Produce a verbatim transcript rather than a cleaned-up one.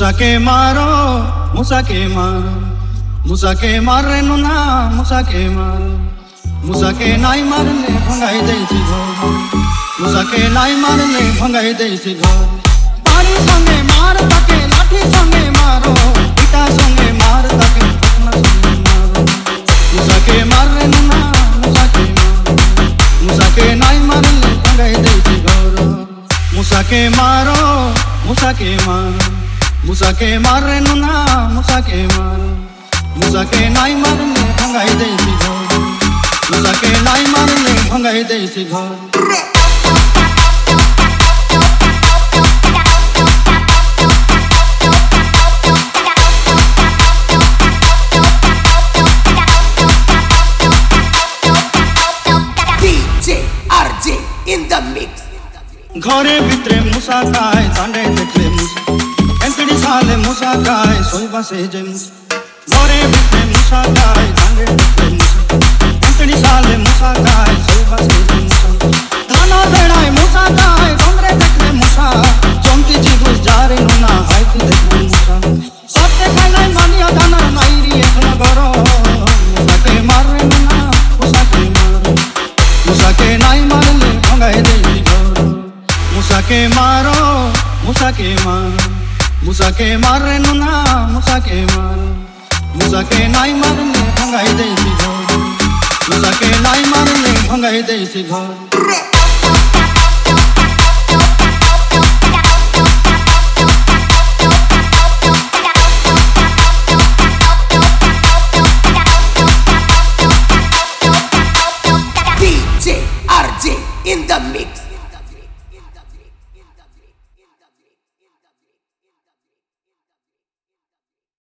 मुसाके मारो मुसाके मारो मुसाके मारे नुना मुसाके मारो मुसाके नाई मारले भंगाई देसी घर मुसाके नाई मारले भंगाई देसी घर पानी संगे मार ताके लाठी संगे मारो इटा संगे मार ताके पटना संगे मारो मुसाके मारे नुना मुसाके मारो मुसाके नाई मारले भंगाई देसी घर मुसाके मारो मुसाके मारो मुसाके मारे नुना मुसाके मारो मुसाके नाई मारले भंगाई देसी घर मुसाके नाई मारले भंगाई देसी घर in the mix घरे भितरे मुसा काय दांडे देखले मुसा एंकड़ी साले मुसा काय सोईबा से जे मुसा घरे भितरे मुसा काय दांडे देखले मुसा एंकड़ी साले मुसा काय सोईबा से जे मुसा धाना बेड़ाए मुसा काय डोंगरे देखले मुसा चमकी जी घुस जारे नुना हाइट देखले मुसा सत्ते खाई मानिया दाना नाईरी एकला गरो मुसाके मारे नुना मुसाके मारो मुसाके नाई मारले भंगाई देसी मुसाके मारो मुसाके मारो मुसाके मारे नुना मुसाके मारो मुसाके नाई मारले भंगाई देसी घर मुसाके नाई मारले भंगाई देसी घर D J R J in the mix.